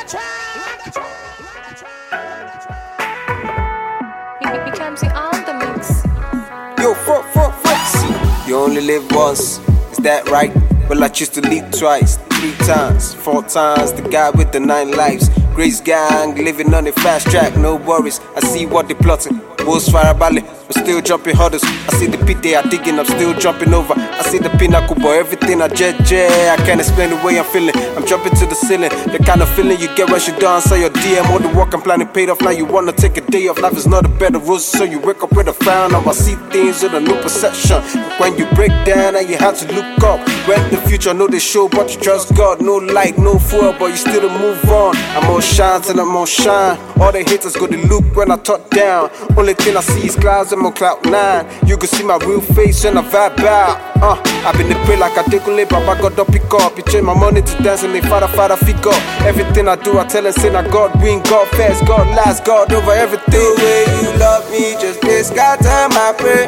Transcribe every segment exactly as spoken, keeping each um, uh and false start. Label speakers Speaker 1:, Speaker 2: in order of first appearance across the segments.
Speaker 1: It becomes the on the mix.
Speaker 2: Yo, fuck, fuck, fuck. See, you only live once, is that right? Well, I choose to live twice, three times, four times. The guy with the nine lives. Grace gang, living on a fast track, no worries. I see what they plotting. Wolves Farabale, I'm still jumping hurdles. I see the pit they are digging, I'm still jumping over. I see the pinnacle, boy, everything I jet jet. I can't explain the way I'm feeling. I'm jumping to the ceiling. The kind of feeling you get when you don't answer your D M. All the work I'm planning paid off. Now you wanna take a day off. Life is not a bed of roses, so you wake up with a frown. Now I see things with a new perception. When you break down, now you have to look up. When the future know the show, but you trust God. No light, no fuel, but you still to move on. I'm on shine till I'm on shine. All the haters go to look when I touch down. Only thing I see is clouds, I'm on cloud nine. You can see my real face when I vibe out. Uh, I've been to pray like I take a lip, Papa God up, pick up. You change my money to dance and they father, father, figure. Everything I do, I tell and say, now God win, God first, God last, God over everything.
Speaker 3: The way you love me, just this God time I pray.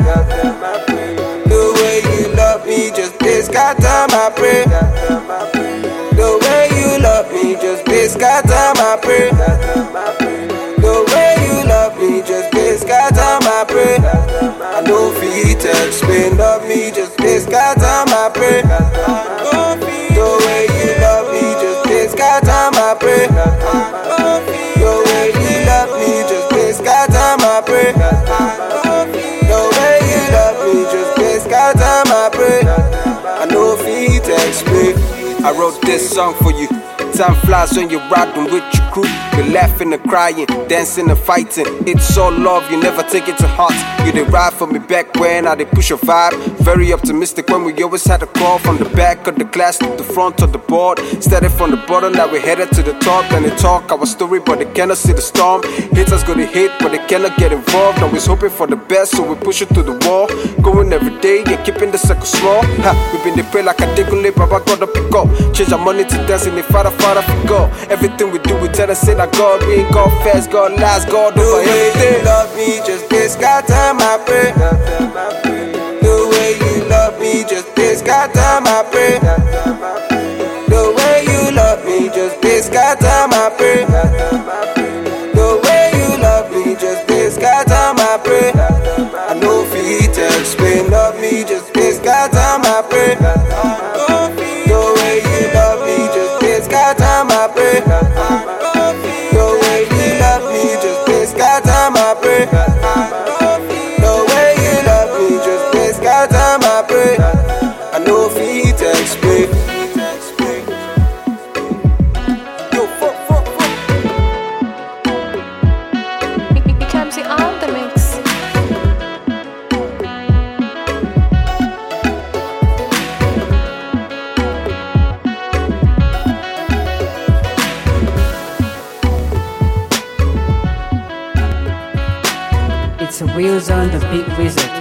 Speaker 3: The way you love me, just this God time I pray. The way you love me, just this God time I pray. The way you love me, just this God time I pray. I know feet explain, love me, just this God time I pray. The way you love me, just this God time I pray. The way you love me, just this God time I pray. The way you love me, just this God time I pray. I know feet explain.
Speaker 2: I wrote this song for you. Time flies when you're riding with your crew. You're laughing and crying, dancing and fighting. It's all love, you never take it to heart. You did ride for me back when I did push your vibe. Very optimistic when we always had a call. From the back of the class to the front of the board. Started from the bottom, now we're headed to the top. Then they talk our story, but they cannot see the storm. Haters gonna hate, but they cannot get involved. Always hoping for the best, so we push it to the wall. Going every day, yeah, keeping the circle small. Ha, we've been the pray like a diggle, Papa God up, pick up. Change our money to dancing, they father, father, go. Everything we do, we tell us say that God win, God first, God last, God over everything.
Speaker 3: The way you love me, just this God time I pray. The way you love me, just this God time I pray. The way you love me, just this God time I pray. The way you love me, just this God time I pray. I know feet explain, love me, just this God time I pray. The way you love me, just this God time I pray. The way you love me, just this God time I pray. The way you love me, just this God time I pray. I know feet explain.
Speaker 2: Yo, fuck, fuck, fuck.
Speaker 1: It becomes the on the mix.
Speaker 4: It's Wheels on the Big Wizard.